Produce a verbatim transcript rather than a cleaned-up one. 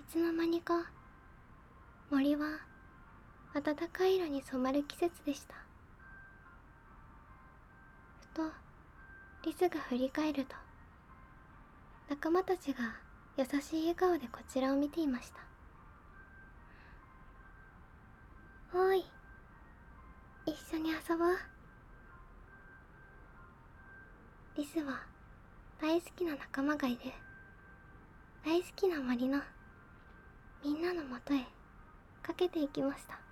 つの間にか森は暖かい色に染まる季節でした。ふとリスが振り返ると、仲間たちが優しい笑顔でこちらを見ていました。おい、一緒に遊ぼう。リスは大好きな仲間がいる大好きな森のみんなのもとへかけていきました。